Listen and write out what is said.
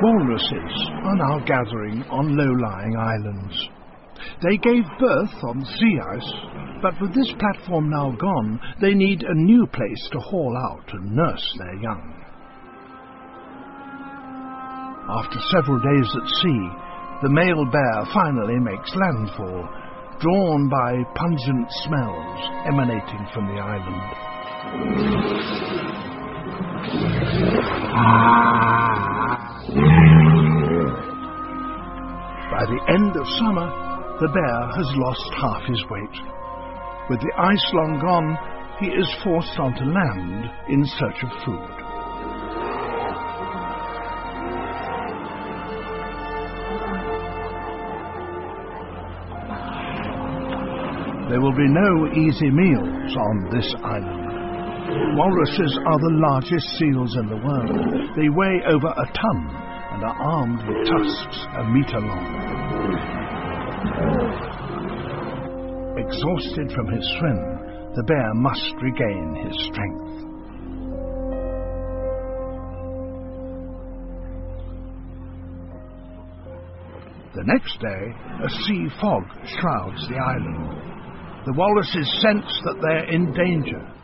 Walruses are now gathering on low-lying islands. They gave birth on sea ice, but with this platform now gone, they need a new place to haul out and nurse their young. After several days at sea, the male bear finally makes landfall, drawn by pungent smells emanating from the island. By the end of summer, the bear has lost half his weight. With the ice long gone, he is forced onto land in search of food. There will be no easy meals on this island. Walruses are the largest seals in the world. They weigh over a ton and are armed with tusks a meter long. Exhausted from his swim, the bear must regain his strength. The next day, a sea fog shrouds the island. The walruses sense that they're in danger